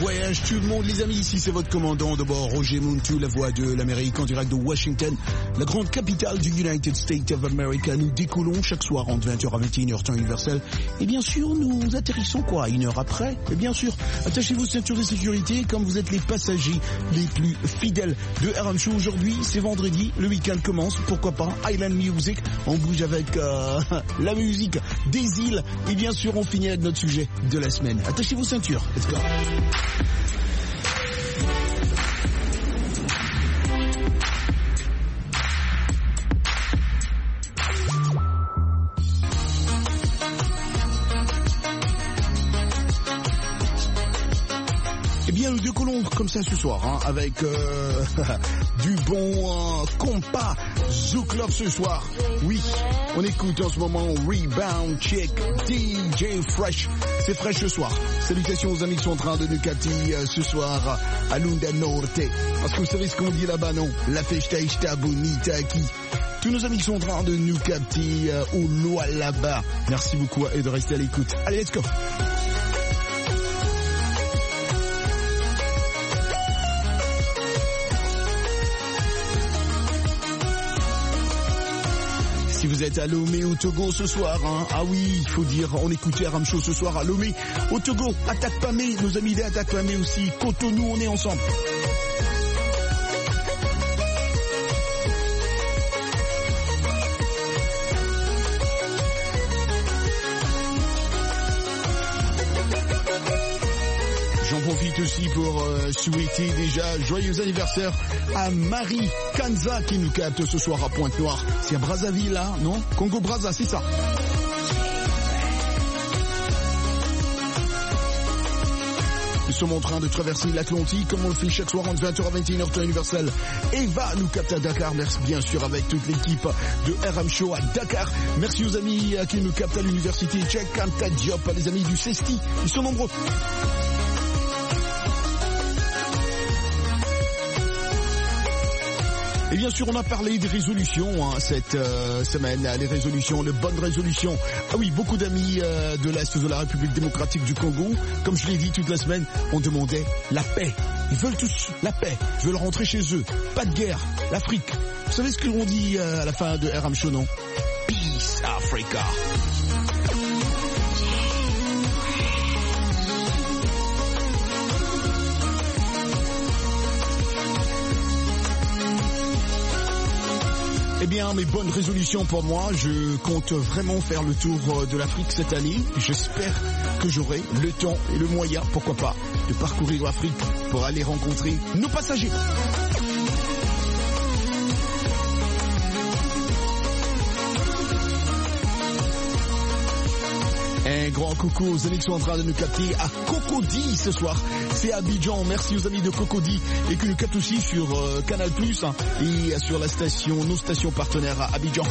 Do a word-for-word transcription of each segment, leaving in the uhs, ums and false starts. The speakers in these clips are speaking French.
voyage tout le monde les amis, ici c'est votre commandant de bord Roger Muntu, la voix de l'Amérique en direct de Washington, la grande capitale du United States of America. Nous décollons chaque soir entre vingt heures à vingt et une heures temps universel et bien sûr nous atterrissons quoi une heure après. Et bien sûr attachez vos ceintures de sécurité comme vous êtes les passagers les plus fidèles de R M Show. Aujourd'hui c'est vendredi, le week-end commence, pourquoi pas Island Music, on bouge avec euh, la musique des îles et bien sûr on finit avec notre sujet de la semaine. Attachez vos ceintures, let's go. Eh bien, nous décollons comme ça ce soir, hein, avec euh, du bon euh, compas Zouk Love ce soir. Oui, on écoute en ce moment Rebound Chick, D J Fresh. C'est Fresh ce soir. Salutations aux amis qui sont en train de nous capter euh, ce soir à Lunda Norte. Parce que vous savez ce qu'on dit là-bas, non? La festa está bonita aquí. Tous nos amis qui sont en train de nous capter euh, au loin là-bas. Merci beaucoup et de rester à l'écoute. Allez, let's go. Si vous êtes à Lomé au Togo ce soir, hein, ah oui, il faut dire, on écoutait R M Show ce soir à Lomé au Togo, Attaque Pamé, nos amis des Attaque Pamé aussi, Cotonou, on est ensemble. J'en profite aussi pour euh, souhaiter déjà joyeux anniversaire à Marie Kanza qui nous capte ce soir à Pointe-Noire. C'est à Brazzaville là, non? Congo-Brazza, c'est ça. Nous sommes en train de traverser l'Atlantique comme on le fait chaque soir entre vingt heures à vingt et une heures temps universel. Eva nous capte à Dakar, merci bien sûr avec toute l'équipe de R M Show à Dakar. Merci aux amis qui nous captent à l'université Cheikh Anta Diop, les amis du CESTI, ils sont nombreux. Et bien sûr, on a parlé des résolutions hein, cette euh, semaine, les résolutions, les bonnes résolutions. Ah oui, beaucoup d'amis euh, de l'Est de la République démocratique du Congo, comme je l'ai dit toute la semaine, on demandait la paix. Ils veulent tous la paix, ils veulent rentrer chez eux, pas de guerre, l'Afrique. Vous savez ce qu'on dit euh, à la fin de R M Show, non? Peace Africa. Eh bien, mes bonnes résolutions pour moi, je compte vraiment faire le tour de l'Afrique cette année. J'espère que j'aurai le temps et le moyen, pourquoi pas, de parcourir l'Afrique pour aller rencontrer nos passagers. Un grand coucou aux amis qui sont en train de nous capter à Cocody ce soir. C'est Abidjan. Merci aux amis de Cocody et qui nous captent aussi sur euh, Canal Plus hein, et sur la station, nos stations partenaires à Abidjan.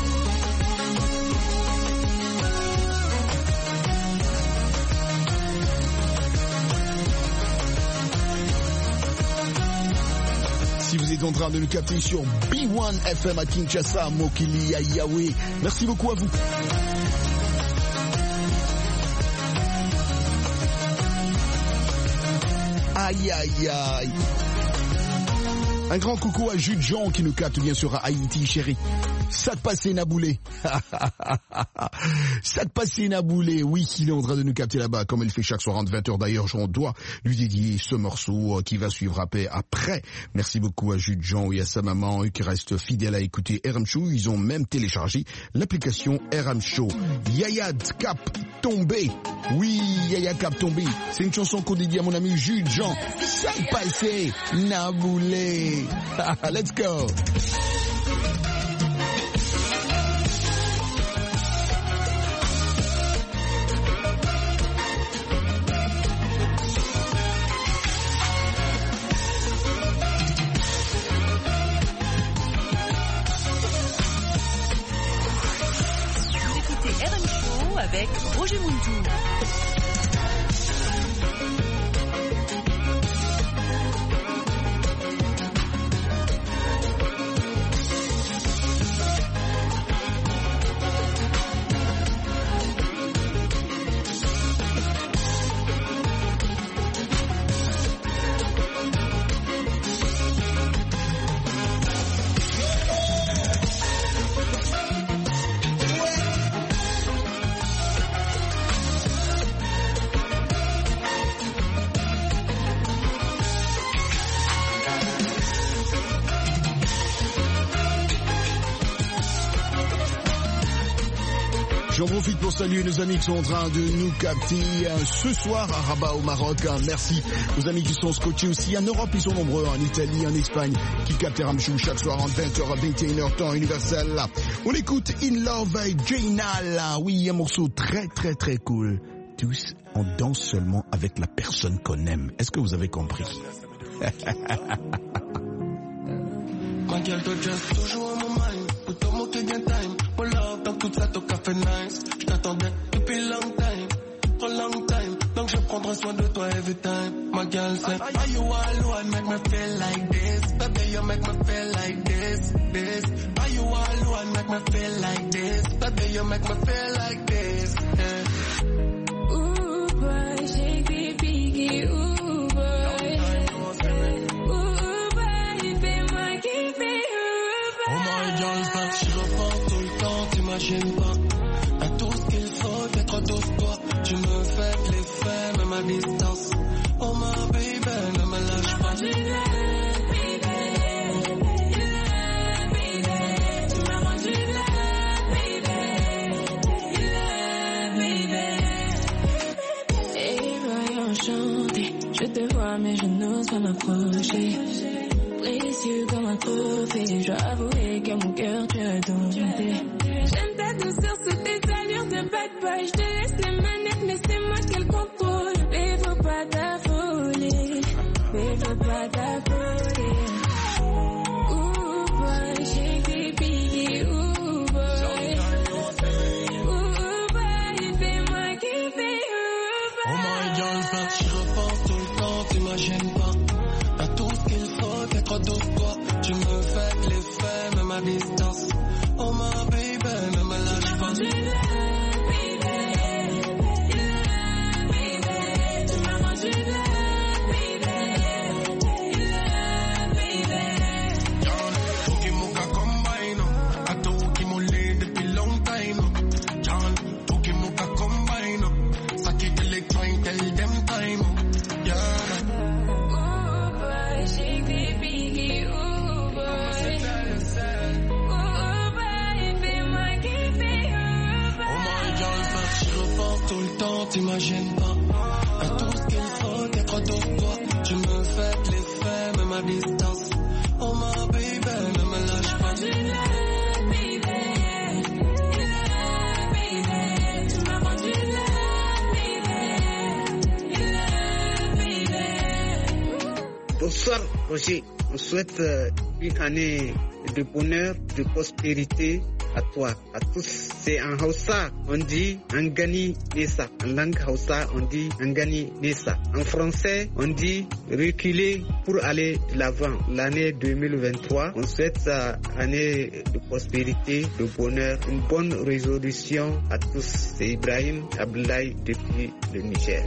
Si vous êtes en train de nous capter sur B un F M à Kinshasa, Mokili, à Yahweh, merci beaucoup à vous. Aïe aïe aïe. Un grand coucou à Jude Jean qui nous capte bien sûr à Haïti, chérie. Ça te passait Naboulé. Ça te passait Naboulé. Oui, il est en train de nous capter là-bas, comme il fait chaque soir entre vingt heures. D'ailleurs, on doit lui dédier ce morceau qui va suivre après. Merci beaucoup à Jude Jean et à sa maman qui reste fidèle à écouter R M Show. Ils ont même téléchargé l'application R M Show. Yayad Cap Tombé. Oui, Yaya Cap Tombé. C'est une chanson qu'on dédie à mon ami Jude Jean. Ça te passait Naboulé. Let's go. Écoutez R M Show avec Roger Muntu. J'en profite pour saluer nos amis qui sont en train de nous capter ce soir à Rabat au Maroc. Merci aux amis qui sont scotchés aussi en Europe, ils sont nombreux, en Italie, en Espagne, qui captent Ramchou chaque soir entre vingt heures à vingt et une heures temps universel. On écoute In Love avec Jaynal. Oui, un morceau très très très cool. Tous, on danse seulement avec la personne qu'on aime. Est-ce que vous avez compris? My girl, t'as just toujours mon mind. Pour ton mot qui gagne time. Pour love, dans tout ça, ton café nice. J't'attendais depuis long time. For long time. Donc je prendrai soin de toi every time. My girl said, are you alone? Make me feel like this. Baby, you make me feel like this. This. Are you alone? Make me feel like this. Baby, you make me feel like this. Yeah. Ooh, boy, shake the piggy. Ooh, boy. Je repense tout le temps, t'imagines pas. À tout ce qu'il faut, t'es trop douce toi. Tu me fais l'effet, même à distance. Oh my baby, ne me lâche pas. Tu m'as rendu là, baby. Et voyons chanter. Je te vois mais je n'ose pas m'approcher. Précieux comme un trophée, je dois avouer que mon cœur tu as dompté. J'aime ta douceur sous tes allures de bad boy. Je te laisse les manettes mais c'est moi qui le contrôle. Mais faut pas t'affoler, mais faut pas t'affoler. Ooh boy, shake the piggy, ooh boy. Ooh boy, fais-moi kiffer, ooh boy. Oh my God, je repense tout le temps, t'imagines pas. À tout ce qu'il faut, t'es trop douce toi. Tu me fais l'effet, même à distance. Oh my baby, ne me lâche pas. Tu m'as rendu là, Tukimuka combine, a tu ki mo lead depuis long time. John, tukimuka combine, ça qui te les train, tell them time. Yeah. shake the piggy, ooh boy. Ooh boy, fais-moi kiffer, ooh boy. Oh my God, je repense tout le temps, t'imagines pas. À tout ce qu'il faut, t'es trop douce toi. Tu me fais l'effet, même à distance. Oh my baby, ne me lâche pas. Tu l'as, baby. Tu m'as rendu là, baby. Bonsoir Roger, on souhaite euh, une année de bonheur, de prospérité à toi, à tous. C'est en Hausa, on dit Angani Nessa. En langue Hausa, on dit Angani Nessa. En français, on dit reculer pour aller de l'avant. L'année deux mille vingt-trois, on souhaite euh, année de prospérité, de bonheur, une bonne résolution à tous. C'est Ibrahim Abdoulaye depuis le Niger.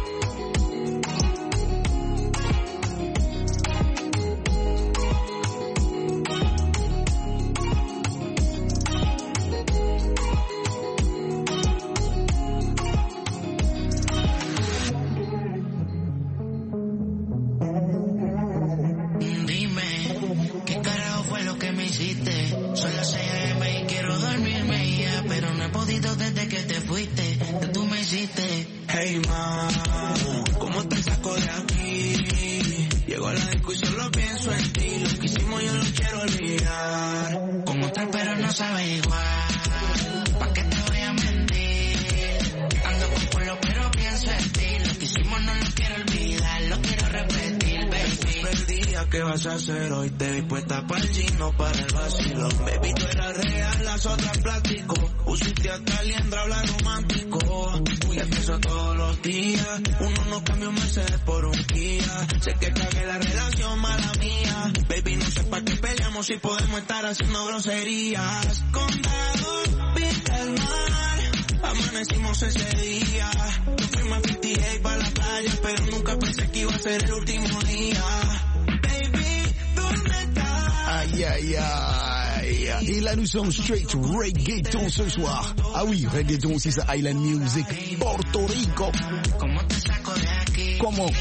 Hey ma, ¿cómo te saco de aquí? Llego a la disco y solo pienso en ti. Lo que hicimos yo lo quiero olvidar. Con otra pero no sabe igual. ¿Pa' qué te voy a mentir? Ando con pueblo pero pienso en ti. Lo que hicimos no lo quiero olvidar. Lo quiero repetir, baby. Perdida, ¿qué vas a hacer hoy? Te vi puesta para el chino, para el vacilo. Baby, tú eras real, las otras plástico. Pusiste hasta liendra, habla romántico. Y empiezo todos los días. Uno no cambia un Mercedes por un Kia. Sé que cagué la relación, mala mía. Baby, no sé para qué peleamos si podemos estar haciendo groserías. Condado, viste el mar. Amanecimos ese día. Nos fuimos a cincuenta y ocho para la playa, pero nunca pensé que iba a ser el último día. Baby, ¿dónde estás? Aïe, aïe, aïe. Et là, nous sommes straight reggaeton ce soir. Ah oui, reggaeton, c'est ça, Island Music, Porto Rico. Comment?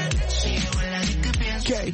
¿Qué?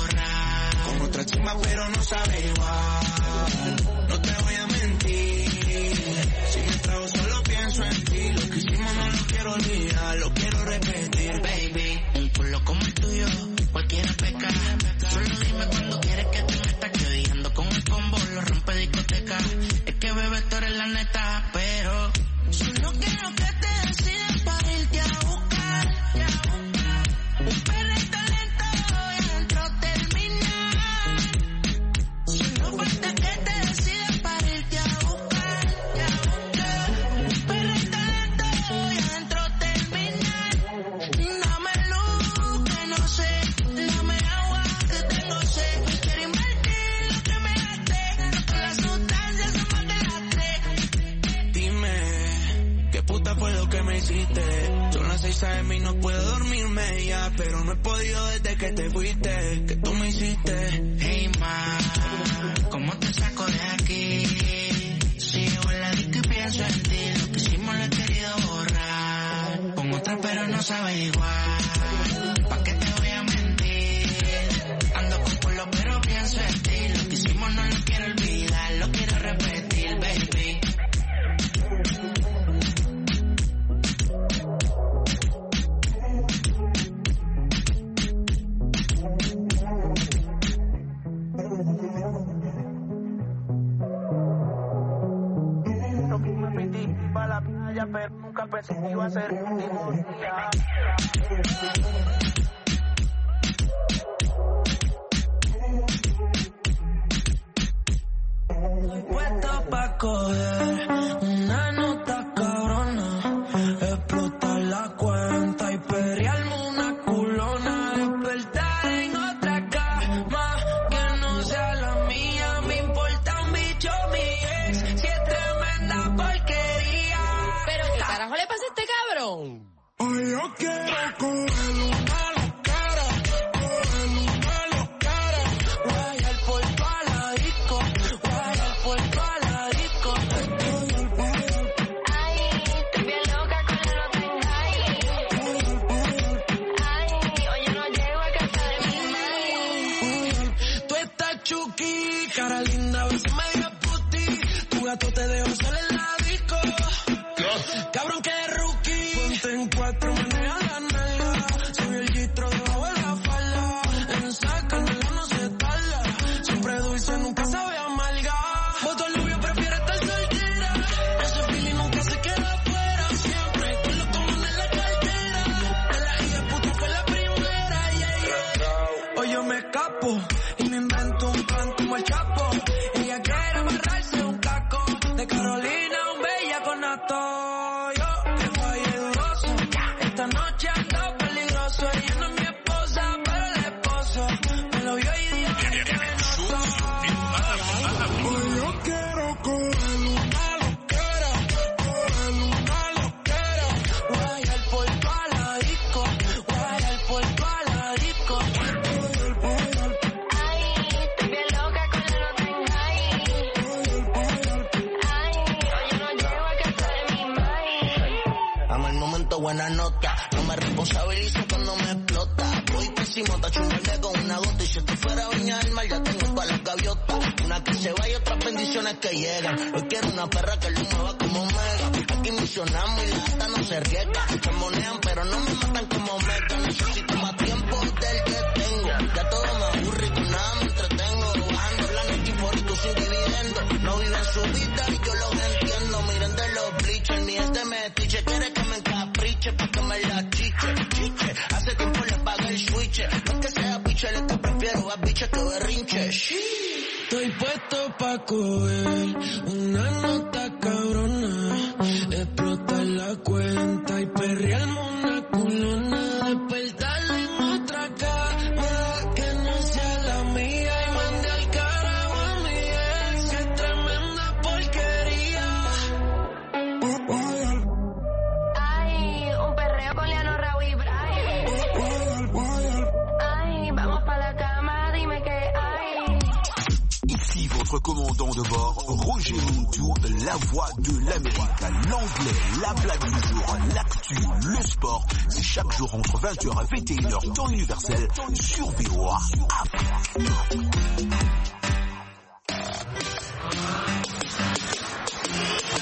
Con otra chimba, pero no sabe igual. No te voy a mentir. Si me trago solo pienso en ti. Lo que hicimos no lo quiero olvidar, lo quiero repetir. Baby, un culo como el tuyo, cualquiera peca. Solo dime cuando quieres que te meta. Que odiando con el combo, lo rompe discoteca. Es que bebé, tú eres la neta, pero solo quiero que te decidas para irte a buscar. Un perrito lento y adentro terminar. Solo falta que te decidas para irte a buscar. Un perrito lento y adentro terminar. Dame luz que no sé, dame agua que tengo sed. Quiero invertir lo que me gasté, con las sustancias se me quedaste. Dime, ¿qué puta fue lo que me hiciste? Son las seis a eme y no puedo dormirme ya, pero no he podido desde que te fuiste. ¿Qué tú me hiciste? Hey ma, ¿cómo te saco de aquí? Sigo en la disco y pienso en ti. Lo que hicimos lo he querido borrar. Con otra pero no sabe igual. ¿Pa' qué te voy a mentir? Ando con culo pero pienso en ti. Lo que hicimos no lo quiero olvidar, lo quiero repetir, baby. Pero nunca pensé que iba a ser el último día. Estoy puesto pa' coger una nota cabrona, explotar la cuenta y perrearme una culona, despertar en otra cama que no sea la mía. Me importa un bicho mi ex, si es tremenda porquería. ¿Pero qué carajo le pasa a este cabrón? Hoy yo quiero coger una locara, coger una locara, Guayar por toda la disco, guayar por toda la disco. Ay, estoy bien loca con la nota en high. Ay, hoy yo no llego a casa de mi mãe. Tú estás chuki, cara linda, a veces media puti. Tu gato te dejo solo en la disco. Cabrón que es rookie. Ponte en cuatro, menea la nalga. Soy el gistro debajo de la falda. En esa canela no se tarda. Siempre dulce, nunca sabe amarga. Voto al novio, prefiere estar soltera. Ese feeling nunca se queda afuera. Siempre con los cojones en la cartera. De la hija puta fue la primera, yeah, yeah. Hoy yo me escapo y me invento un plan como el Chapo. Ella quiere amarrarse un caco. De Carolina, un bella con nato. Yo que falle dudoso. Esta noche ando peligroso. Ella no es mi esposa, pero el esposo me lo vio y dijo que no soy. hoy yo quiero coger una locara, coger una locara. Guayar por toda la disco, guayar por toda la disco. Ay, estoy bien loca con la nota en high. Ay, hoy yo no llego a casa de mi mãe. Amo el momento, buena nota. No me responsabilizo cuando me explota. Voy pésimo, tacho un verde con una gota. Y si esto fuera Viña del Mar, ya tengo todas las gaviotas. Una que se va y otras bendiciones que llegan. Hoy quiero una perra que lo mueva como mega. Aquí misionamos y la gata no se riega. Se monean, pero no me matan como mega. Necesito más tiempo del que tengo. Ya todo me aburre y con nada me entretengo. Bajando planes y por sin dividendo. No viven su vida y yo los entiendo. Miren de los bleachers, ni este metiche. Quiere que me encapriche pa' que me la chiche, chiche. Hace tiempo le pagué el switch. No es que sea biche, es que prefiero a biche que berrinche. Estoy puesto pa' coger una nota cabrona, explotar la cuenta y perrearme una culona, despertar en otra cama que no sea la mía y mandé al carajo a mi ex, que es tremenda porquería. Ay, un perreo con Leano, Raúl y Brian. Ay, vamos pa' la cama, dime que hay. Ici votre commandant de bord, Roger Muntou, la voix de l'Amérique. L'anglais, la blague du jour, l'actu, le sport. C'est chaque jour entre vingt heures et vingt et une heures, temps universel, sur V O A Afrique.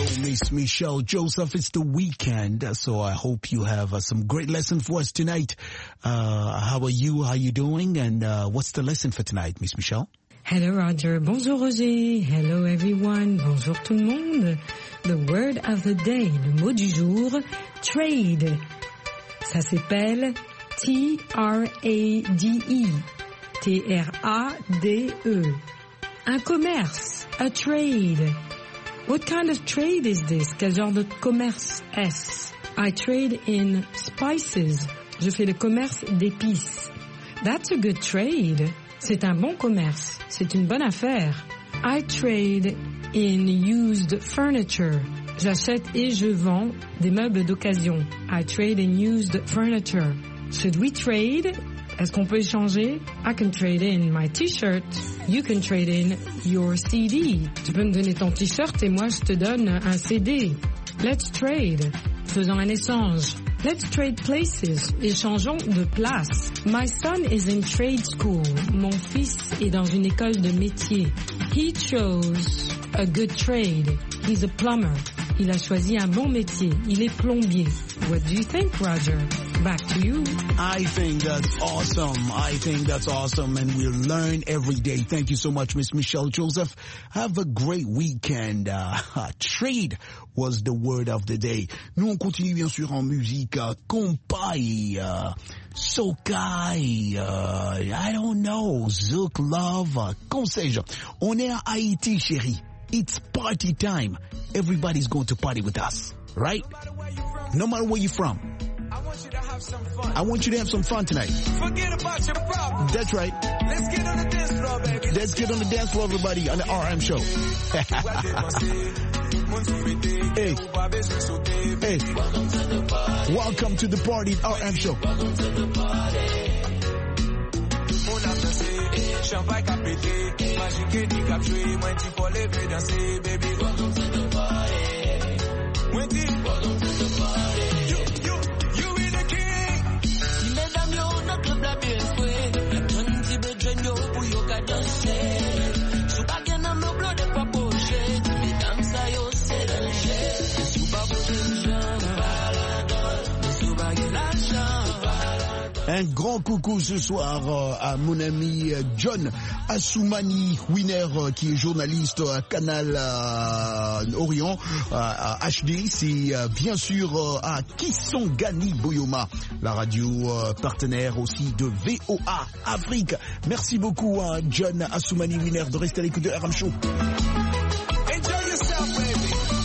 Miss Michelle Joseph. It's the weekend, so I hope you have uh, some great lesson for us tonight. Uh, how are you? How are you doing? And uh, what's the lesson for tonight, Miss Michelle? Hello Roger, bonjour Roger, hello everyone, bonjour tout le monde. The word of the day, le mot du jour, trade. Ça s'appelle T R A D E, T R A D E. Un commerce, a trade. What kind of trade is this? Quel genre de commerce est-ce? I trade in spices. Je fais le commerce d'épices. That's a good trade. C'est un bon commerce. C'est une bonne affaire. I trade in used furniture. J'achète et je vends des meubles d'occasion. I trade in used furniture. Should we trade? Est-ce qu'on peut échanger? I can trade in my t-shirt. You can trade in your C D. Tu peux me donner ton t-shirt et moi je te donne un C D. Let's trade. Faisons un échange. Let's trade places. Échangeons de place. My son is in trade school. Mon fils est dans une école de métier. He chose a good trade. He's a plumber. Il a choisi un bon métier. Il est plombier. What do you think, Roger? Back to you. I think that's awesome. I think that's awesome, and we'll learn every day. Thank you so much, Miss Michelle Joseph. Have a great weekend. Uh, trade was the word of the day. Nous, on continue bien sûr en musique. Uh, Kompai, uh, Sokai, uh, I don't know, Zouk Love, uh, qu'on sais-je. On est à Haïti, chérie. It's party time. Everybody's going to party with us, right? No matter where you're from. I want you to have some fun. I want you to have some fun tonight. Forget about your problems. That's right. Let's get on the dance floor, baby. Let's get on the dance floor, everybody, on the R M show. Hey. Hey. Welcome to the party, R M show. Welcome to the party. Champagne qu'a pété, magique dit qu'a tué, moi tu peux lever danser, baby. Welcome to the party. Moi dis, welcome to the party. You, you, you be the king. Si mesdames yo dans club la bien foué, ton petit besoin yo pour yo ka danser. Sou pa gen nan me blow de pa poche, mesdames sa yo c'est danger. Sou pa poche l'argent, paradol, sou pa gen l'argent. Un grand coucou ce soir euh, à mon ami euh, John Assoumani Winner, euh, qui est journaliste à Canal euh, Orient, euh, à H D. C'est euh, bien sûr euh, à Kisangani Boyoma, la radio euh, partenaire aussi de V O A Afrique. Merci beaucoup à John Assoumani Winner de rester à l'écoute de R M Show. Enjoy yourself, baby.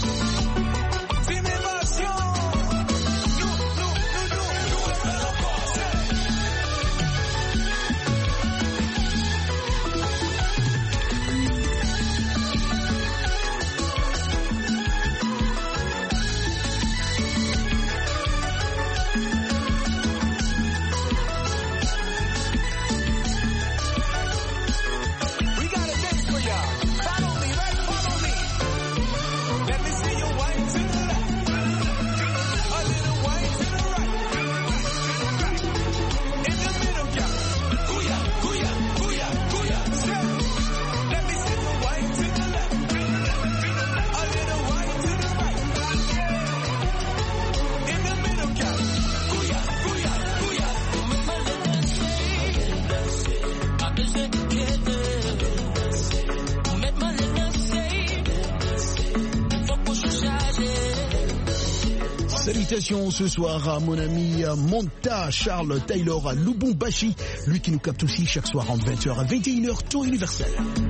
Salutations ce soir à mon ami Monta Charles Taylor à Lubumbashi, lui qui nous capte aussi chaque soir entre vingt heures à vingt et une heures, tour universel.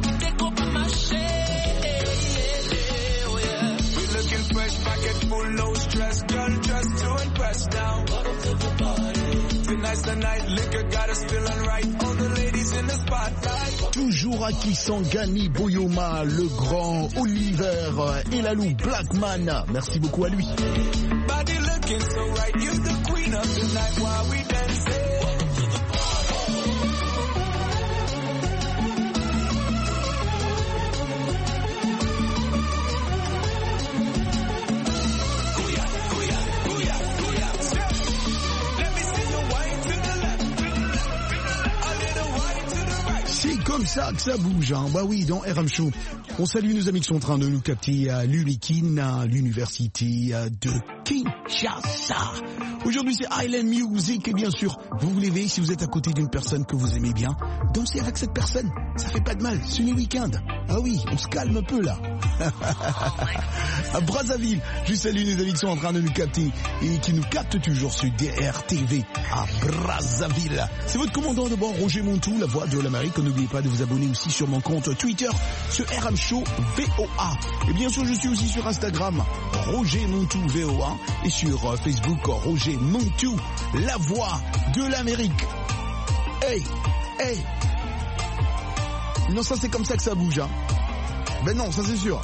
Toujours à Kisangani Boyoma, le grand Oliver et la loup Blackman. Merci beaucoup à lui. Body looking so right, you the queen of the night while we dancing. Welcome to the C'est comme ça que ça bouge, hein. Bah oui, dans R M Show. On salue nos amis qui sont en train de nous capter à l'Unikin, à l'université de Kinshasa. Aujourd'hui, c'est Island Music et bien sûr, vous vous levez si vous êtes à côté d'une personne que vous aimez bien. Dansez avec cette personne, ça fait pas de mal, c'est le week-end. Ah oui, on se calme un peu là. À Brazzaville, je salue nos amis qui sont en train de nous capter et qui nous captent toujours sur D R T V à Brazzaville. C'est votre commandant de bord, Roger Montou, la voix de l'Amérique. N'oubliez pas de vous abonner aussi sur mon compte Twitter, sur R M Show V O A. Et bien sûr, je suis aussi sur Instagram, Roger Montou V O A, et sur Facebook, Roger Montou, la voix de l'Amérique. Hey, hey. Non, ça c'est comme ça que ça bouge, hein. Ben non, ça c'est sûr.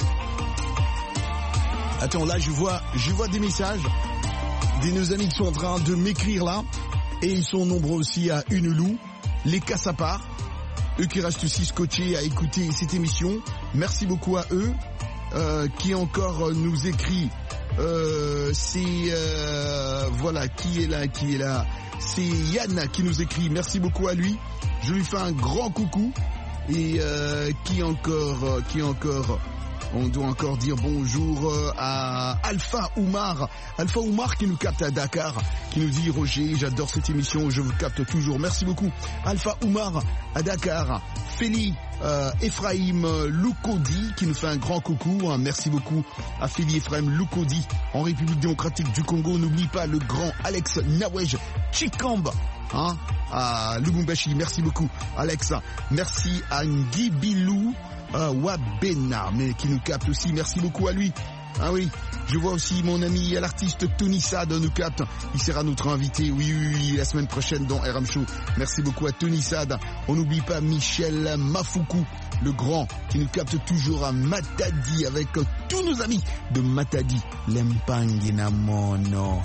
Attends, là je vois, je vois des messages de nos amis qui sont en train de m'écrire là, et ils sont nombreux aussi à Unelou, les Cassapars, eux qui restent aussi scotchés à écouter cette émission. Merci beaucoup à eux, euh, qui encore nous écrit. Euh, c'est euh, voilà, qui est là, qui est là. C'est Yann qui nous écrit. Merci beaucoup à lui. Je lui fais un grand coucou. Et euh, qui encore, euh, qui encore, on doit encore dire bonjour euh, à Alpha Oumar, Alpha Oumar qui nous capte à Dakar, qui nous dit Roger, j'adore cette émission, je vous capte toujours. Merci beaucoup Alpha Oumar à Dakar. Féli euh, Ephraim Loukodi qui nous fait un grand coucou. Hein, merci beaucoup à Féli Ephraim Loukodi en République démocratique du Congo. N'oublie pas le grand Alex Nawej Chikamb. Hein, à Lubumbashi, merci beaucoup Alex. Merci à Ngibilou euh, Wabena, mais qui nous capte aussi, merci beaucoup à lui. Ah oui, je vois aussi mon ami l'artiste Tony Sad nous capte, il sera notre invité, oui, oui, oui, la semaine prochaine dans R M Show. Merci beaucoup à Tony Sad. On n'oublie pas Michel Mafuku, le grand, qui nous capte toujours à Matadi avec tous nos amis de Matadi, l'Empanginamono.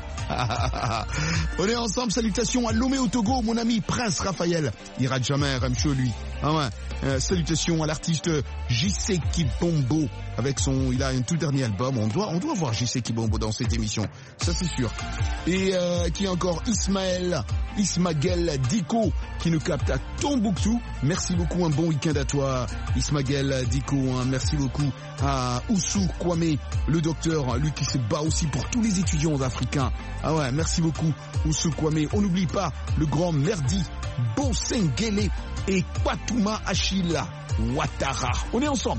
On est ensemble, salutations à Lomé au Togo, mon ami Prince Raphaël, il rate jamais R M Show lui. Ah ouais. Euh, salutations à l'artiste J C Kibombo avec son, il a un tout dernier album. On doit, on doit voir J C Kibombo dans cette émission, ça c'est sûr. Et euh, qui est encore Ismaël, Ismaël Diko qui nous capte à Tombouctou. Merci beaucoup, un bon week-end à toi, Ismaël Diko. Hein. Merci beaucoup à Oussou Kwame, le docteur, lui qui se bat aussi pour tous les étudiants africains. Ah ouais, merci beaucoup Oussou Kwame. On n'oublie pas le grand Merdi Bosengele et Kwatuma Achila Ouattara. On est ensemble.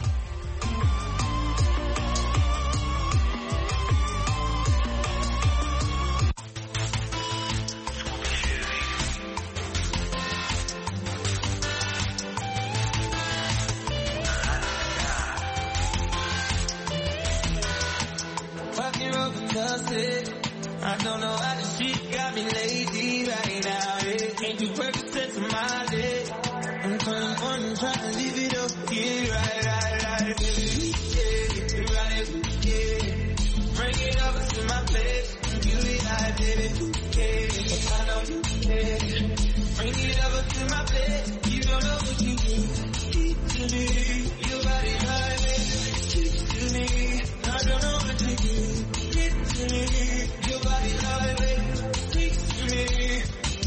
I don't know how the shit got me lazy right now. Yeah. Can't do perfect sense of my day. I'm turning on and trying to leave it up. Yeah, right, right, right. Baby, yeah, right, yeah. Bring it up to my place. You and I, baby, yeah. I know you care. Bring it up to my place. You don't know what you do. To me, your body right, baby. To me, I don't know what you do. To me, your body right, baby. Speak to me.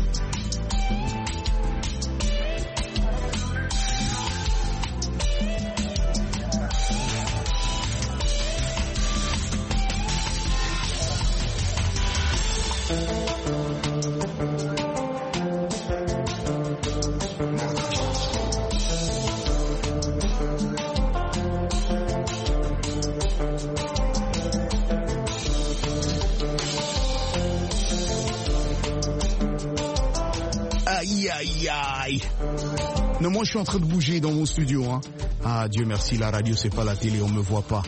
Aïe, aïe, aïe. Non, moi je suis en train de bouger dans mon studio. Hein. Ah, Dieu merci, la radio c'est pas la télé, on me voit pas.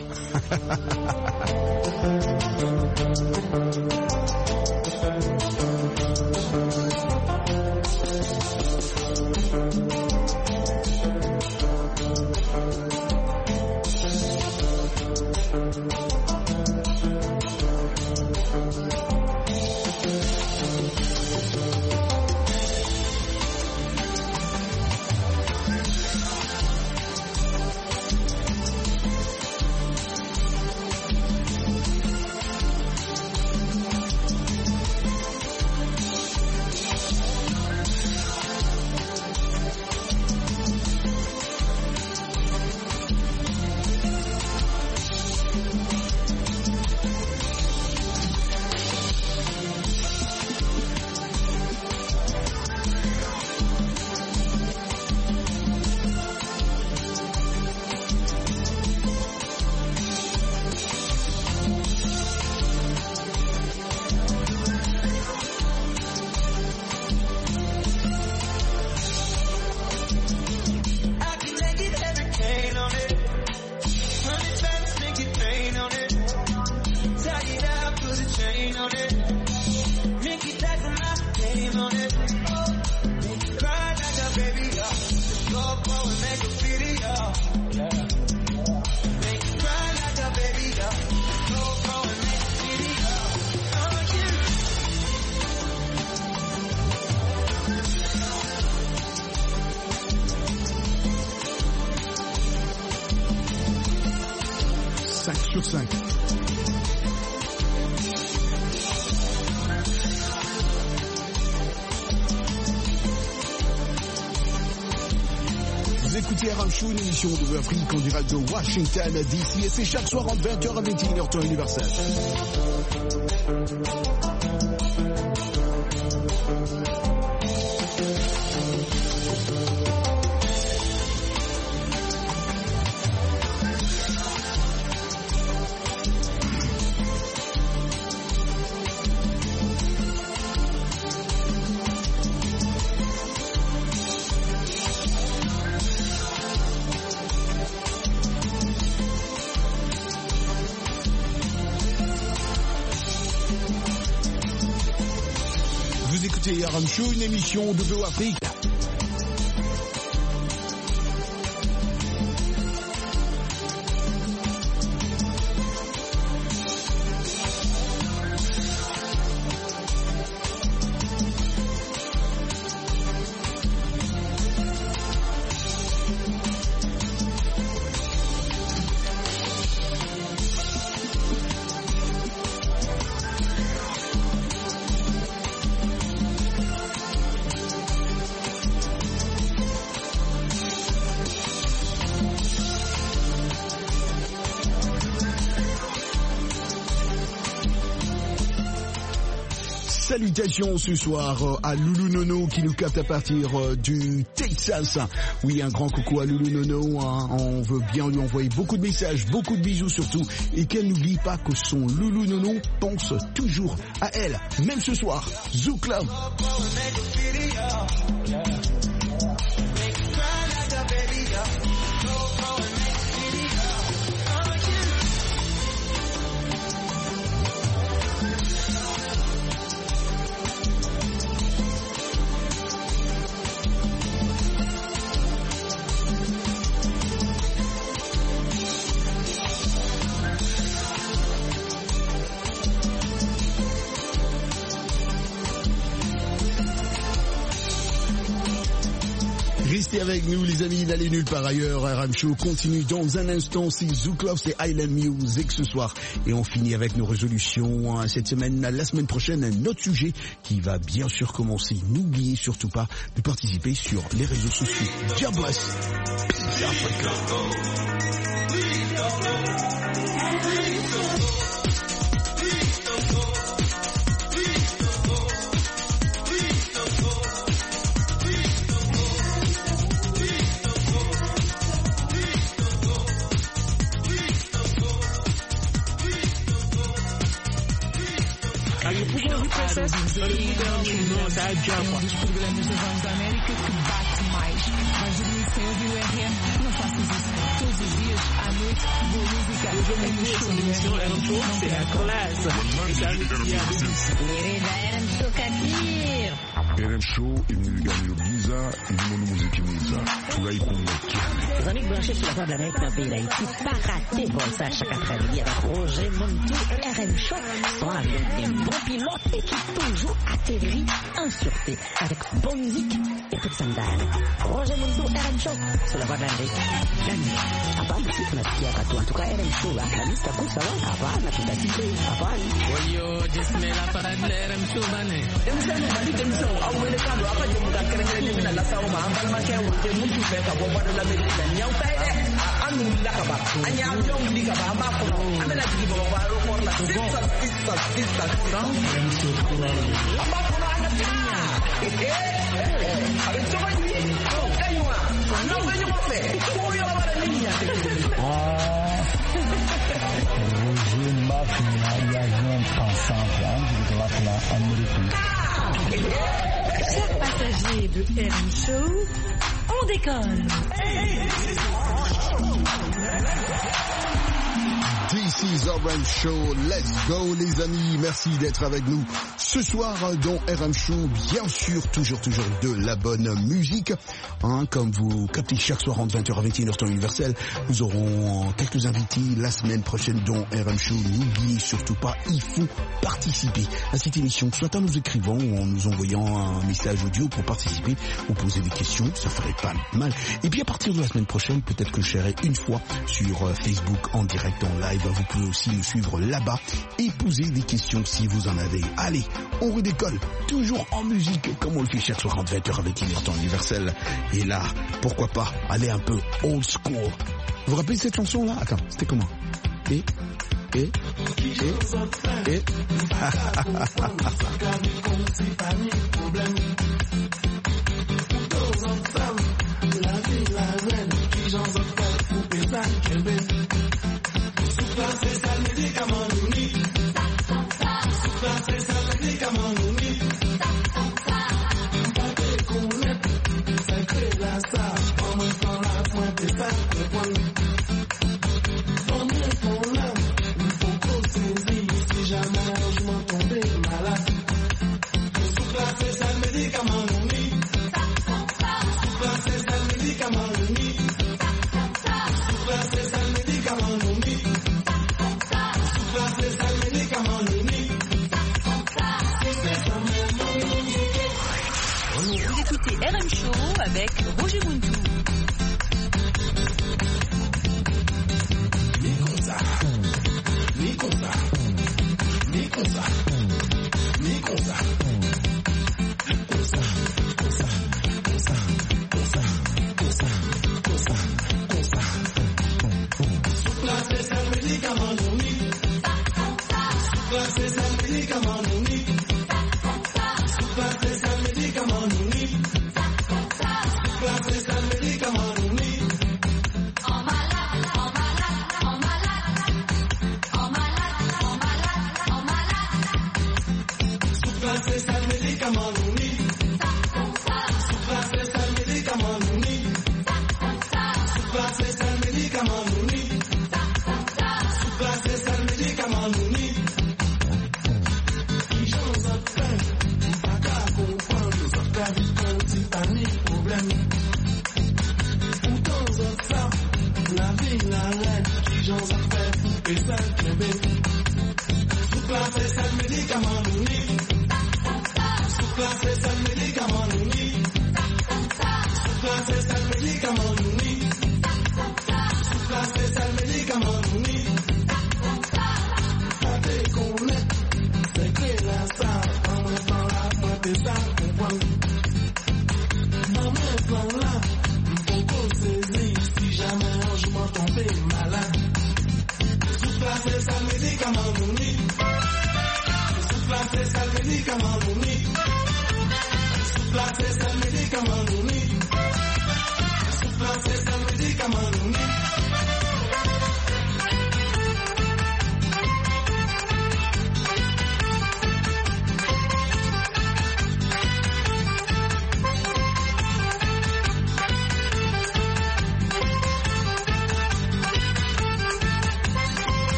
cinq sur cinq. Vous écoutez R M Show, une émission de Afrique en direct de Washington D C et c'est chaque soir entre vingt heures à vingt et une heures temps universel. R M Show, une émission de V O Afrique. Salutations ce soir à Loulou Nono qui nous capte à partir du Texas. Oui, un grand coucou à Loulou Nono. Hein. On veut bien lui envoyer beaucoup de messages, beaucoup de bisous surtout. Et qu'elle n'oublie pas que son Loulou Nono pense toujours à elle. Même ce soir, Zouk Love. Restez avec nous les amis, n'allez nulle part ailleurs. R M Show continue dans un instant. C'est Zouk Love, c'est Island Music ce soir. Et on finit avec nos résolutions cette semaine. La semaine prochaine, un autre sujet qui va bien sûr commencer. N'oubliez surtout pas de participer sur les réseaux sociaux. God bless. Peace Africa. Um dos programas da Voz da América que bate mais. Vais dormir sem ouvir o R M? Não faças isso. Todos os dias, à noite, boa música. É no show do R M. Não perca. R M Show imilingano bwiza irimo n'umuziki mwiza turayikunda cyane. Les amis branchés sur la Voix de l'Amérique dans le pays d'Haïti, pas rater bon ça chaque après-midi avec Roger Montou et R M Show. On a des bons pilotes et qui toujours atterrit en sûreté avec bonne musique et toute sa dame. Roger Montou, R M Show sur la Voix de l'Amérique. La nuit. Hapana si tunasikia watu. En tout cas R M Show Alhamisi takuwa sawa. Hapana tutasikia. Hapana. Oyo jismela para de R M Show bane. Emsema mali temso au welekano hapa je muda kerengere mina la sawa ma ambal ma ke wote mutu be ka bo Voix de l'Amérique nyaw tay de anu la ka ba anya am yong di ka ba ma ko amena di bo ba ro por la sista sista sista donc R M Show pour la ba ko na na tinya eh eh avec toi ni oh kaywa no venyo mo fe ko yo ba la niña ah Roger Mafina y a un ensemble de la place américaine. Chers passagers de R M Show, on décolle. D C is R M Show. Let's go les amis. Merci d'être avec nous ce soir dans R M Show. Bien sûr, toujours, toujours de la bonne musique. Hein, comme vous captez chaque soir entre vingt heures à vingt et une heures temps universel. Nous aurons quelques invités la semaine prochaine dans R M Show. N'oubliez surtout pas, il faut participer à cette émission, soit en nous écrivant ou en nous envoyant un message audio pour participer ou poser des questions. Ça ferait pas mal. Et puis à partir de la semaine prochaine, peut-être que je serai une fois sur Facebook en direct, en live. Vous pouvez aussi nous suivre là-bas et poser des questions si vous en avez. Allez, on redécolle, toujours en musique, comme on le fait chaque soir entre vingt heures à vingt et une heures temps universel. Et là, pourquoi pas aller un peu old school. Vous vous rappelez cette chanson-là? Attends, c'était comment? Et, et, et, et, R M Show avec Roger Muntou.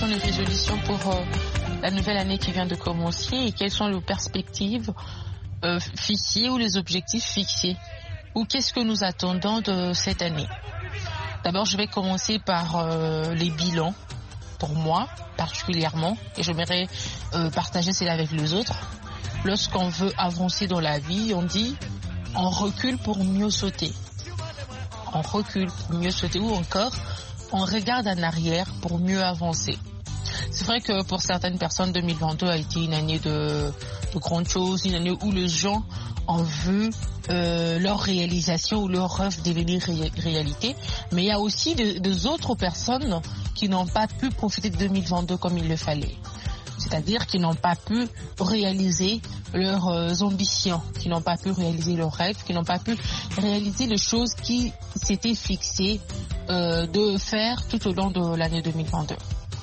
sont les résolutions pour euh, la nouvelle année qui vient de commencer et quelles sont les perspectives euh, fixées ou les objectifs fixés ou qu'est-ce que nous attendons de cette année. D'abord, je vais commencer par euh, les bilans, pour moi particulièrement, et j'aimerais euh, partager cela avec les autres. Lorsqu'on veut avancer dans la vie, on dit on recule pour mieux sauter. On recule pour mieux sauter ou encore on regarde en arrière pour mieux avancer. C'est vrai que pour certaines personnes, deux mille vingt-deux a été une année de, de grandes choses, une année où les gens ont vu euh, leur réalisation ou leur rêve devenir ré- réalité. Mais il y a aussi des de, autres personnes qui n'ont pas pu profiter de deux mille vingt-deux comme il le fallait. C'est-à-dire qu'ils n'ont pas pu réaliser leurs euh, ambitions, qui n'ont pas pu réaliser leurs rêves, qui n'ont pas pu réaliser les choses qui s'étaient fixées euh, de faire tout au long de l'année deux mille vingt-deux.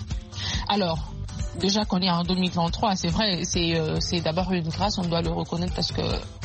Alors, déjà qu'on est en deux mille vingt-trois, c'est vrai, c'est, euh, c'est d'abord une grâce, on doit le reconnaître parce que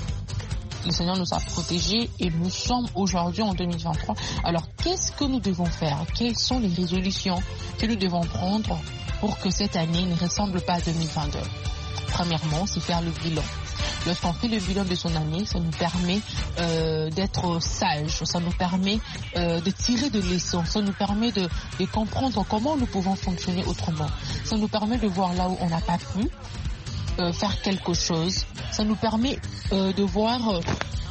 le Seigneur nous a protégés et nous sommes aujourd'hui en deux mille vingt-trois. Alors, qu'est-ce que nous devons faire? Quelles sont les résolutions que nous devons prendre pour que cette année ne ressemble pas à deux mille vingt-deux? Premièrement, c'est faire le bilan. Lorsqu'on fait le bilan de son année, ça nous permet euh, d'être sage, ça nous permet euh, de tirer de leçons, ça nous permet de, de comprendre comment nous pouvons fonctionner autrement. Ça nous permet de voir là où on n'a pas pu euh, faire quelque chose. Ça nous permet euh, de voir euh,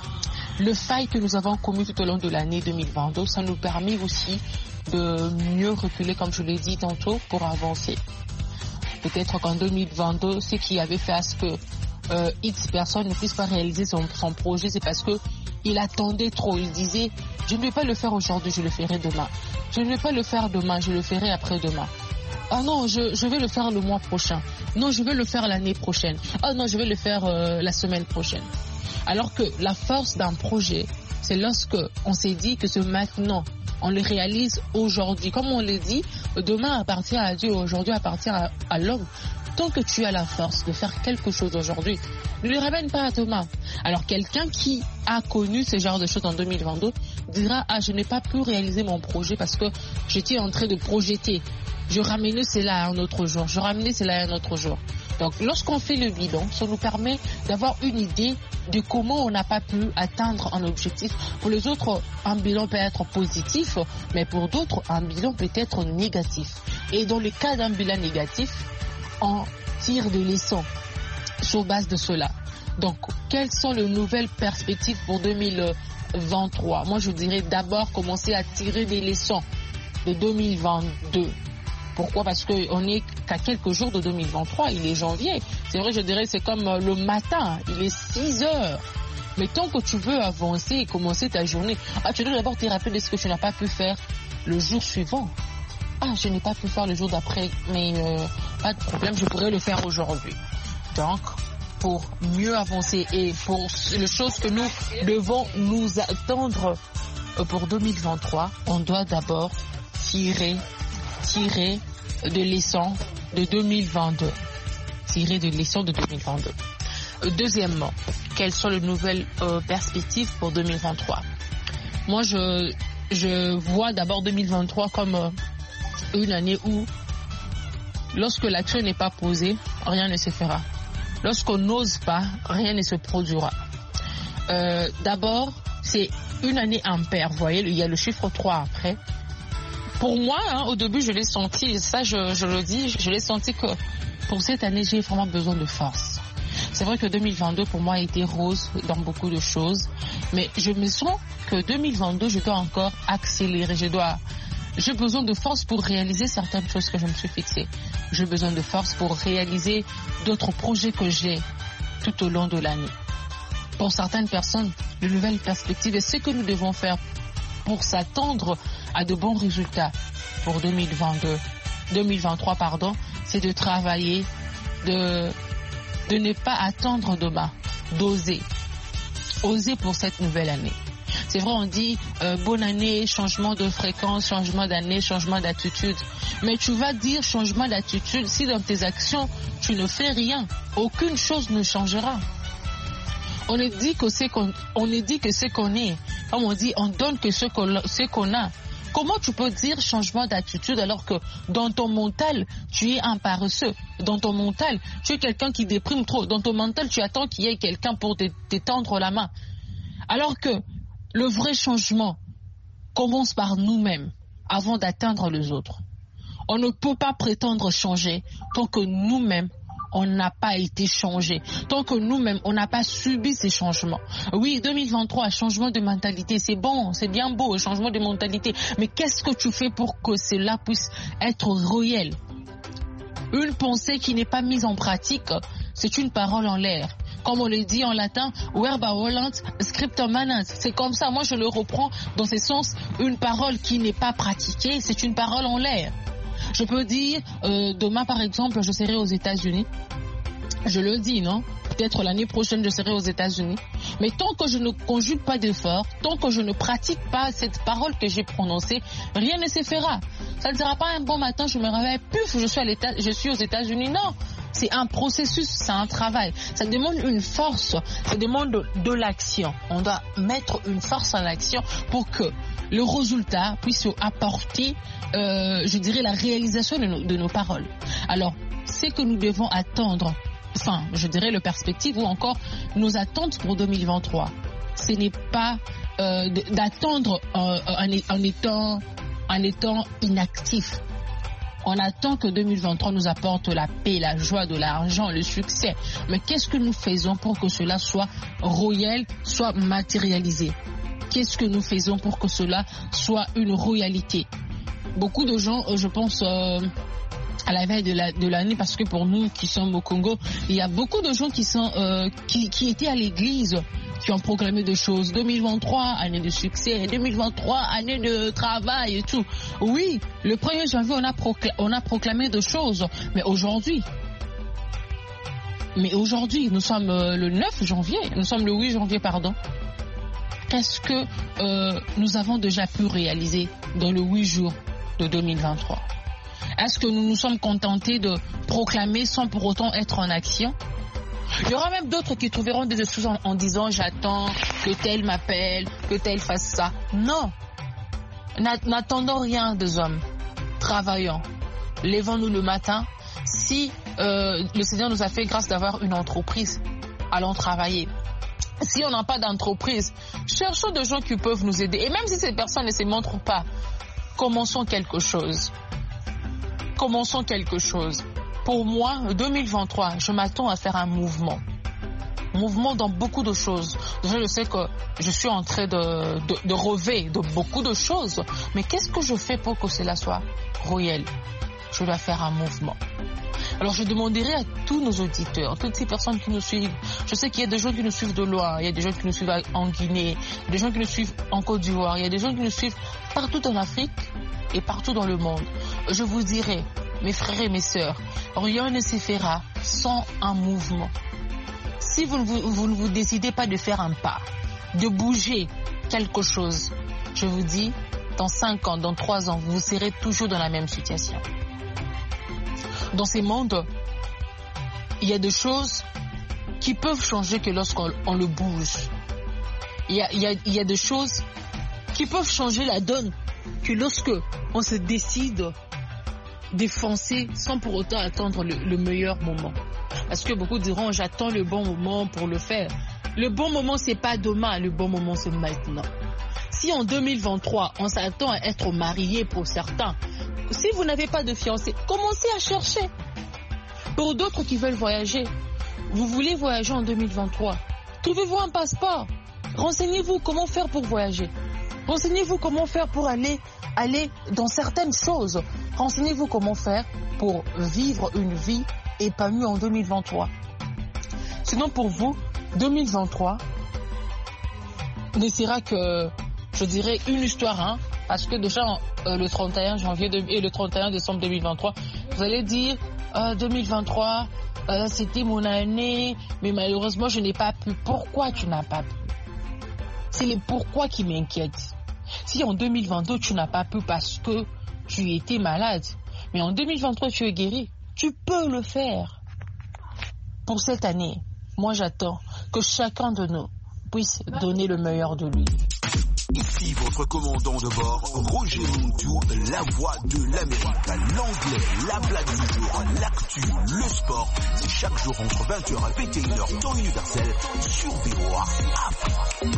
le faille que nous avons commis tout au long de l'année deux mille vingt-deux. Ça nous permet aussi de mieux reculer, comme je l'ai dit tantôt, pour avancer. Peut-être qu'en deux mille vingt-deux, ce qui avait fait à ce que euh, X personne ne puisse pas réaliser son, son projet, c'est parce que il attendait trop. Il disait, je ne vais pas le faire aujourd'hui, je le ferai demain. Je ne vais pas le faire demain, je le ferai après-demain. Ah non, je, je vais le faire le mois prochain. Non, je vais le faire l'année prochaine. Ah non, je vais le faire euh, la semaine prochaine. Alors que la force d'un projet, c'est lorsque on s'est dit que c'est maintenant. On le réalise aujourd'hui. Comme on le dit, demain appartient à Dieu, aujourd'hui appartient à, à l'homme. Tant que tu as la force de faire quelque chose aujourd'hui, ne le ramène pas à demain. Alors quelqu'un qui a connu ce genre de choses en deux mille vingt-deux dira « Ah, je n'ai pas pu réaliser mon projet parce que j'étais en train de projeter. Je ramenais cela à un autre jour. Je ramenais cela à un autre jour. » Donc lorsqu'on fait le bilan, ça nous permet d'avoir une idée de comment on n'a pas pu atteindre un objectif. Pour les autres, un bilan peut être positif, mais pour d'autres, un bilan peut être négatif. Et dans le cas d'un bilan négatif, on tire des leçons sur base de cela. Donc, quelles sont les nouvelles perspectives pour deux mille vingt-trois? Moi, je dirais d'abord commencer à tirer des leçons de deux mille vingt-deux. Pourquoi? Parce qu'on n'est qu'à quelques jours de deux mille vingt-trois, il est janvier. C'est vrai, je dirais, c'est comme le matin, il est six heures. Mais tant que tu veux avancer et commencer ta journée, ah, tu dois d'abord te rappeler de ce que tu n'as pas pu faire le jour suivant. Ah, je n'ai pas pu faire le jour d'après, mais euh, pas de problème, je pourrais le faire aujourd'hui. Donc, pour mieux avancer et pour les choses que nous devons nous attendre pour deux mille vingt-trois, on doit d'abord tirer tirer de leçons de deux mille vingt-deux. Tirer de leçons de deux mille vingt-deux. Euh, deuxièmement, quelles sont les nouvelles euh, perspectives pour deux mille vingt-trois? Moi, je, je vois d'abord deux mille vingt-trois comme euh, une année où, lorsque l'action n'est pas posée, rien ne se fera. Lorsqu'on n'ose pas, rien ne se produira. Euh, d'abord, c'est une année impaire. Vous voyez, il y a le chiffre trois après. Pour moi, hein, au début, je l'ai senti, ça je, je le dis, je l'ai senti que pour cette année, j'ai vraiment besoin de force. C'est vrai que deux mille vingt-deux, pour moi, a été rose dans beaucoup de choses, mais je me sens que deux mille vingt-deux, je dois encore accélérer, je dois, j'ai besoin de force pour réaliser certaines choses que je me suis fixées. J'ai besoin de force pour réaliser d'autres projets que j'ai tout au long de l'année. Pour certaines personnes, de nouvelles perspectives et ce que nous devons faire pour s'attendre à de bons résultats pour deux mille vingt-deux, deux mille vingt-trois, pardon, c'est de travailler, de, de ne pas attendre demain, d'oser, oser pour cette nouvelle année. C'est vrai, on dit euh, bonne année, changement de fréquence, changement d'année, changement d'attitude. Mais tu vas dire changement d'attitude si dans tes actions, tu ne fais rien. Aucune chose ne changera. On est dit que c'est qu'on, on est dit que c'est qu'on est. Comme on dit, on donne que ce qu'on, ce qu'on a. Comment tu peux dire changement d'attitude alors que dans ton mental, tu es un paresseux? Dans ton mental, tu es quelqu'un qui déprime trop. Dans ton mental, tu attends qu'il y ait quelqu'un pour t'étendre la main. Alors que le vrai changement commence par nous-mêmes avant d'atteindre les autres. On ne peut pas prétendre changer tant que nous-mêmes, on n'a pas été changé. Tant que nous-mêmes, on n'a pas subi ces changements. Oui, deux mille vingt-trois, changement de mentalité, c'est bon, c'est bien beau, changement de mentalité. Mais qu'est-ce que tu fais pour que cela puisse être réel? Une pensée qui n'est pas mise en pratique, c'est une parole en l'air. Comme on le dit en latin, verba volant, scriptum manent. C'est comme ça, moi je le reprends dans ce sens, une parole qui n'est pas pratiquée, c'est une parole en l'air. Je peux dire, euh, demain par exemple, je serai aux États-Unis. Je le dis, non? Peut-être l'année prochaine, je serai aux États-Unis. Mais tant que je ne conjugue pas d'efforts, tant que je ne pratique pas cette parole que j'ai prononcée, rien ne se fera. Ça ne sera pas un bon matin, je me réveille, puf, je suis, à l'état, je suis aux États-Unis. Non, c'est un processus, c'est un travail. Ça demande une force, ça demande de, de l'action. On doit mettre une force en action pour que le résultat puisse apporter, euh, je dirais, la réalisation de nos, de nos paroles. Alors, c'est que nous devons attendre, enfin, je dirais, le perspective ou encore nos attentes pour deux mille vingt-trois. Ce n'est pas euh, d'attendre euh, en, en, étant, en étant inactif. On attend que deux mille vingt-trois nous apporte la paix, la joie, de l'argent, le succès. Mais qu'est-ce que nous faisons pour que cela soit réel, soit matérialisé? Qu'est-ce que nous faisons pour que cela soit une réalité? Beaucoup de gens, je pense, euh, à la veille de, la, de l'année, parce que pour nous qui sommes au Congo, il y a beaucoup de gens qui, sont, euh, qui, qui étaient à l'église, qui ont proclamé des choses. deux mille vingt-trois, année de succès. deux mille vingt-trois, année de travail et tout. Oui, le premier janvier, on a, procla- on a proclamé des choses. Mais aujourd'hui, mais aujourd'hui, nous sommes le neuf janvier, nous sommes le huit janvier, pardon. Qu'est-ce que euh, nous avons déjà pu réaliser dans les huit jours de deux mille vingt-trois? Est-ce que nous nous sommes contentés de proclamer sans pour autant être en action? Il y aura même d'autres qui trouveront des excuses en, en disant j'attends que tel m'appelle, que tel fasse ça. Non, n'attendons rien des hommes. Travaillons, levons-nous le matin. Si euh, le Seigneur nous a fait grâce d'avoir une entreprise, allons travailler. Si on n'a pas d'entreprise, cherchons des gens qui peuvent nous aider. Et même si ces personnes ne se montrent pas, commençons quelque chose. Commençons quelque chose. Pour moi, deux mille vingt-trois, je m'attends à faire un mouvement. Mouvement dans beaucoup de choses. Déjà, je sais que je suis en train de, de, de rêver de beaucoup de choses. Mais qu'est-ce que je fais pour que cela soit réel? Je dois faire un mouvement. Alors je demanderai à tous nos auditeurs, toutes ces personnes qui nous suivent, je sais qu'il y a des gens qui nous suivent de loin, il y a des gens qui nous suivent en Guinée, il y a des gens qui nous suivent en Côte d'Ivoire, il y a des gens qui nous suivent partout en Afrique et partout dans le monde. Je vous dirai, mes frères et mes sœurs, rien ne se fera sans un mouvement. Si vous, vous, vous ne vous décidez pas de faire un pas, de bouger quelque chose, je vous dis, dans cinq ans, dans trois ans, vous serez toujours dans la même situation. Dans ces mondes, il y a des choses qui peuvent changer que lorsqu'on on le bouge. Il y a, il y a, il y a des choses qui peuvent changer la donne que lorsque on se décide d'effoncer sans pour autant attendre le, le meilleur moment. Parce que beaucoup diront j'attends le bon moment pour le faire. Le bon moment c'est pas demain, le bon moment c'est maintenant. Si en deux mille vingt-trois on s'attend à être marié pour certains, si vous n'avez pas de fiancé, commencez à chercher. Pour d'autres qui veulent voyager, vous voulez voyager en deux mille vingt-trois, trouvez-vous un passeport. Renseignez-vous comment faire pour voyager. Renseignez-vous comment faire pour aller, aller dans certaines choses. Renseignez-vous comment faire pour vivre une vie épanouie en deux mille vingt-trois. Sinon pour vous, deux mille vingt-trois ne sera que, je dirais, une histoire, hein, parce que déjà euh, le trente et un janvier de, et le trente et un décembre deux mille vingt-trois, vous allez dire euh, deux mille vingt-trois, euh, c'était mon année, mais malheureusement je n'ai pas pu. Pourquoi tu n'as pas pu? C'est les pourquoi qui m'inquiètent. Si en deux mille vingt-deux tu n'as pas pu parce que tu étais malade, mais en deux mille vingt-trois tu es guéri, tu peux le faire. Pour cette année, moi j'attends que chacun de nous puisse donner le meilleur de lui. Ici votre votre commandant de bord, Roger Muntu, la voix de l'Amérique. L'anglais, la blague du jour, l'actu, le sport. C'est chaque jour entre vingt heures et vingt et une heures, temps universel, sur V O A Afrique.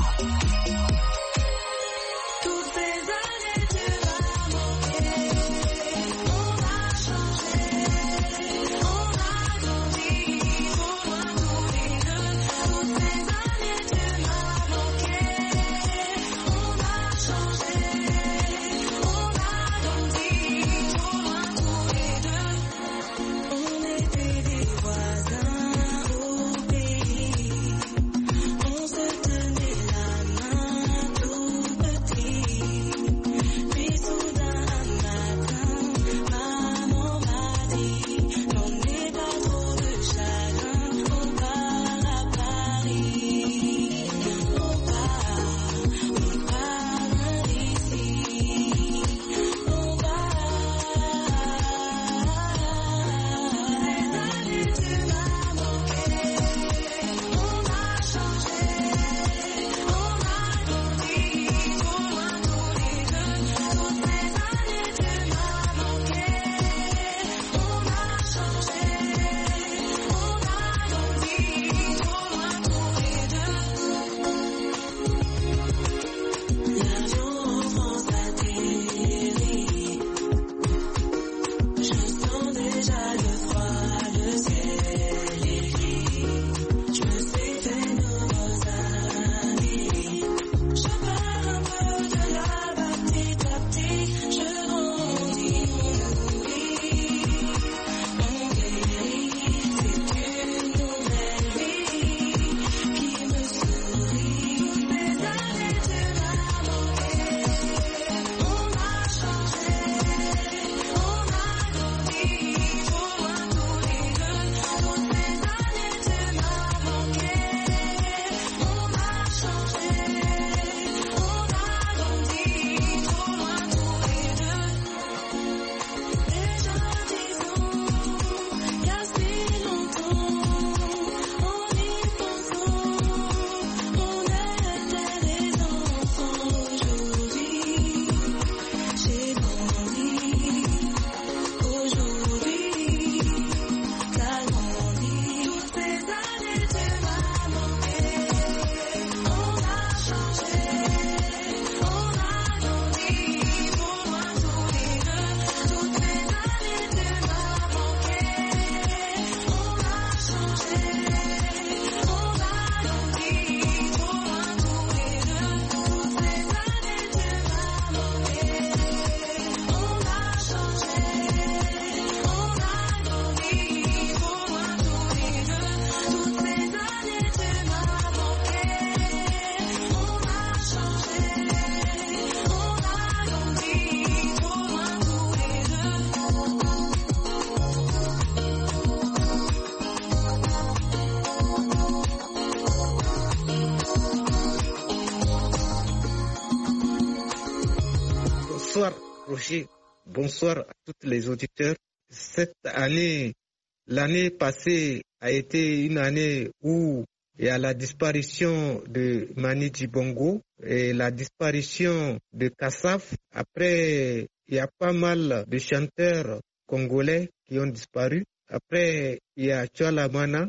Bonsoir Roger, bonsoir à tous les auditeurs. Cette année, l'année passée a été une année où il y a la disparition de Mani Dibongo et la disparition de Kassaf. Après, il y a pas mal de chanteurs congolais qui ont disparu. Après, il y a Tchalamana.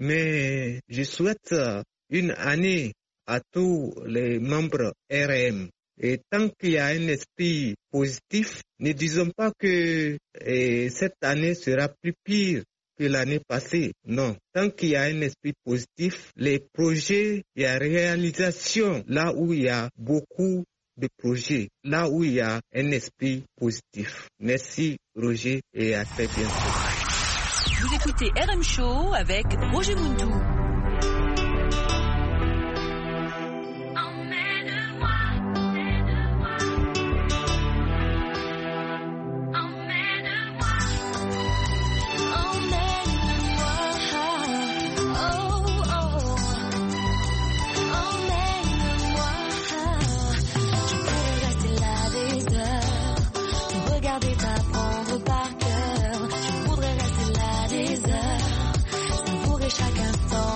Mais je souhaite une année à tous les membres R M. Et tant qu'il y a un esprit positif, ne disons pas que eh, cette année sera plus pire que l'année passée. Non, tant qu'il y a un esprit positif, les projets, il y a réalisation là où il y a beaucoup de projets, là où il y a un esprit positif. Merci Roger et à très bientôt. Vous écoutez R M Show avec Roger Muntu. Chaque instant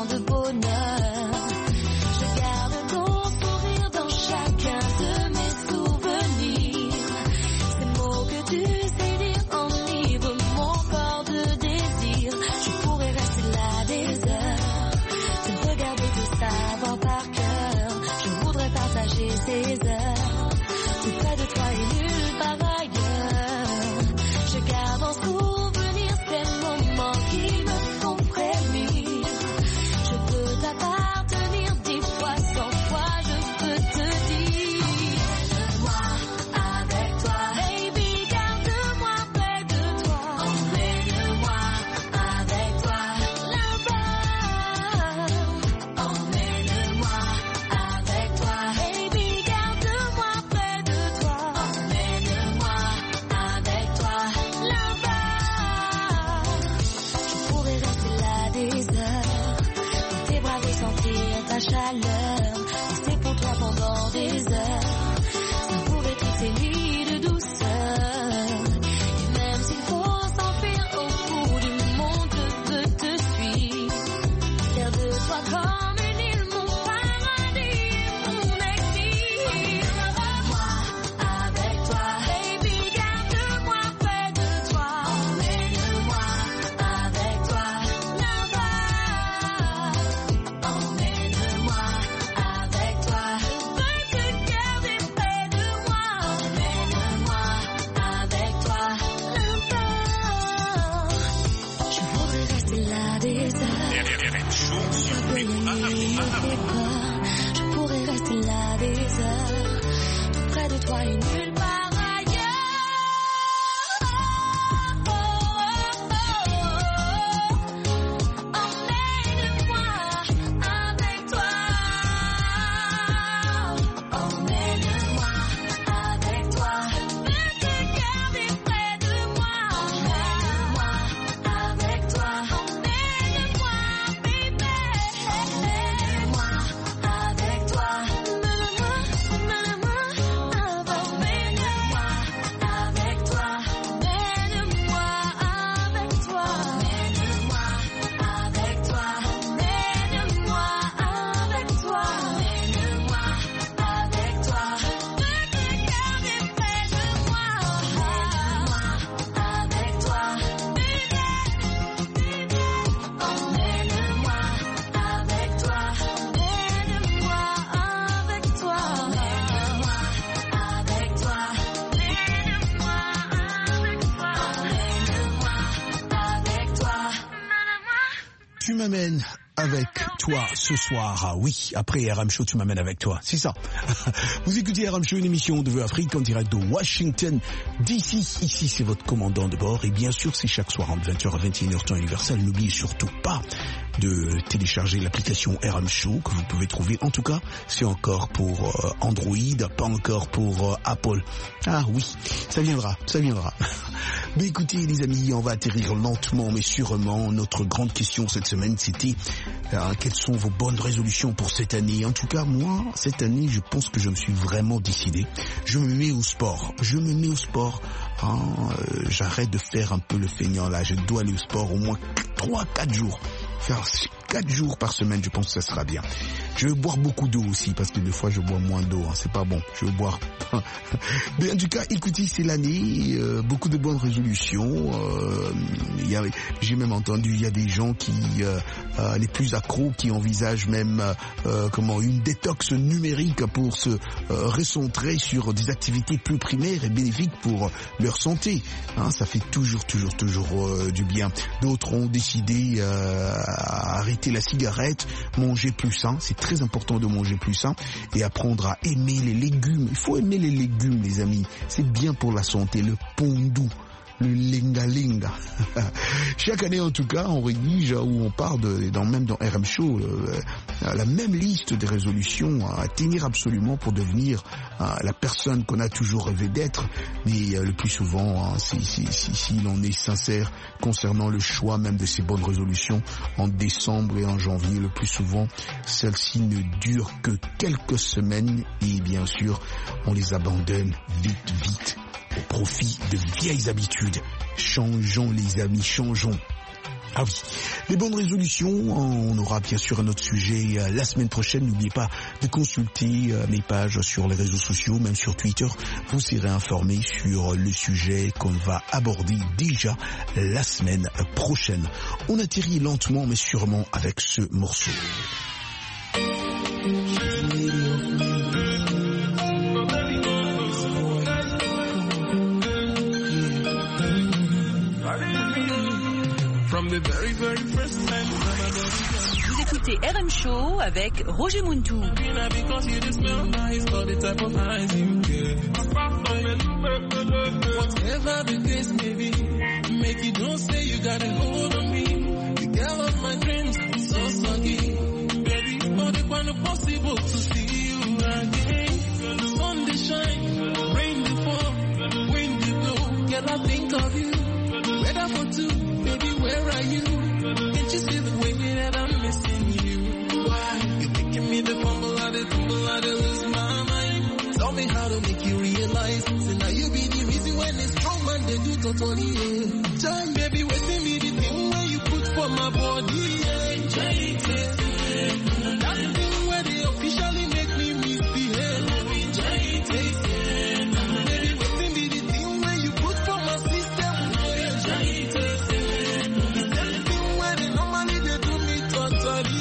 à l'heure. C'est pour toi pendant des heures. Ça pourrait être ces nuits de douceur. Et même s'il faut s'enfuir au fond du monde, je veux te suivre. Faire de toi comme une île, mon paradis, mon exil. Moi, avec toi, baby, garde-moi près de toi. Emmène-moi avec toi là-bas. Emmène-moi avec toi. Je veux te garder près de moi. Emmène-moi avec toi là-bas. Je voudrais rester là des heures. Je pourrais rester là des heures, tout près de toi et nulle part ailleurs. Emmène-moi avec toi. Emmène-moi avec toi. Je veux te garder près de moi. Emmène-moi avec toi. Emmène-moi, baby. Emmène-moi avec toi. Emmène-moi, emmène-moi, emmène-moi avec toi. Emmène-moi avec toi. Emmène-moi avec toi. Emmène-moi avec toi. Emmène-moi avec toi. Je veux te garder près de moi. Emmène-moi avec toi, baby. Emmène-moi avec toi. Emmène-moi avec toi. Emmène-moi avec toi. Emmène-moi avec toi. Emmène-moi avec toi. Tu m'amènes avec toi ce soir. Ah oui, après R M Show, tu m'amènes avec toi. C'est ça. Vous écoutez R M Show, une émission de Vœux Afrique en direct de Washington D C. Ici, c'est votre commandant de bord. Et bien sûr, c'est chaque soir entre vingt heures à vingt et une heures temps universel. N'oubliez surtout pas de télécharger l'application R M Show que vous pouvez trouver. En tout cas, c'est encore pour euh, Android, pas encore pour euh, Apple. Ah oui, ça viendra, ça viendra. Mais écoutez les amis, on va atterrir lentement mais sûrement. Notre grande question cette semaine, c'était euh, quelles sont vos bonnes résolutions pour cette année. En tout cas, moi, cette année, je pense que je me suis vraiment décidé. Je me mets au sport. Je me mets au sport. Hein, euh, j'arrête de faire un peu le feignant là. Je dois aller au sport au moins trois quatre jours. Faire quatre jours par semaine, je pense que ça sera bien. Je vais boire beaucoup d'eau aussi, parce que des fois je bois moins d'eau, hein. C'est pas bon, je vais boire. Mais en tout cas, écoutez, c'est l'année, euh, beaucoup de bonnes résolutions. Euh, y a, j'ai même entendu, il y a des gens qui, euh, euh, les plus accros, qui envisagent même euh, comment une détox numérique pour se euh, recentrer sur des activités plus primaires et bénéfiques pour leur santé. Hein, ça fait toujours, toujours, toujours euh, du bien. D'autres ont décidé euh, à arrêter la cigarette, manger plus sain. C'est très important de manger plus sain et apprendre à aimer les légumes. Il faut aimer les légumes, les amis. C'est bien pour la santé. Le pondou, le linga-linga. Chaque année, en tout cas, on rédige ou on part de, dans, même dans R M Show, euh, la même liste de résolutions à tenir absolument pour devenir euh, la personne qu'on a toujours rêvé d'être. Mais euh, le plus souvent, hein, si, si, si, si l'on est sincère concernant le choix même de ces bonnes résolutions, en décembre et en janvier, le plus souvent, celles-ci ne durent que quelques semaines et bien sûr, on les abandonne vite, vite. Au profit de vieilles habitudes. Changeons les amis, changeons. Ah oui, les bonnes résolutions, on aura bien sûr un autre sujet euh, la semaine prochaine. N'oubliez pas de consulter euh, mes pages sur les réseaux sociaux, même sur Twitter. Vous serez informés sur le sujet qu'on va aborder déjà la semaine prochaine. On atterrit lentement mais sûrement avec ce morceau. From the very, very first time. Vous écoutez R M Show avec Roger Muntou. Whatever the case may be, make you don't say you got a hold on me. The girl of my dreams, so soggy. Baby, for the one possible to see you again. The sun they shine, rain they fall, wind they blow. Girl, I think of you. Weather for two, baby, where are you? Can't you see the way that I'm missing you? Why? You're making me the make you realize. So now you be the reason when it's strong man they do totally. Yeah. Time, baby, waiting me the thing where you put for my body. Yeah. That's the thing where they officially make me misbehave. Baby, waiting me the thing where you put for my system. It's the thing where they normally they do me totally.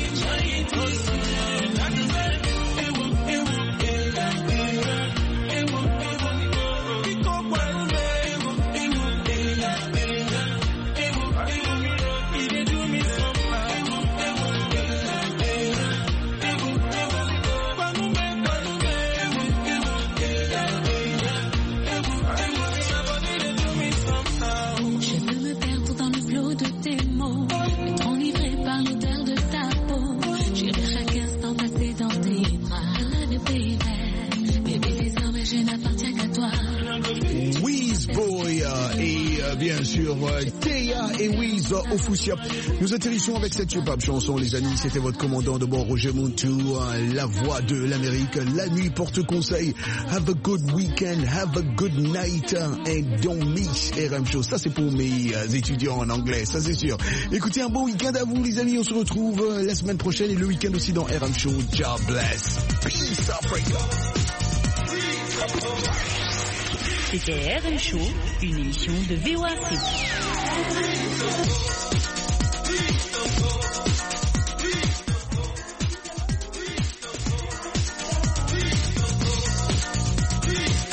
Bien sûr, Théa et Wiz Ofusia. Nous atterrissons avec cette superbe chanson, les amis. C'était votre commandant de bord, Roger Muntu, la voix de l'Amérique. La nuit porte conseil. Have a good weekend, have a good night, and don't miss R M Show. Ça, c'est pour mes étudiants en anglais, ça c'est sûr. Écoutez, un bon week-end à vous, les amis. On se retrouve la semaine prochaine et le week-end aussi dans R M Show. God bless. Peace, Africa. C'était R M Show, une émission de V O A C.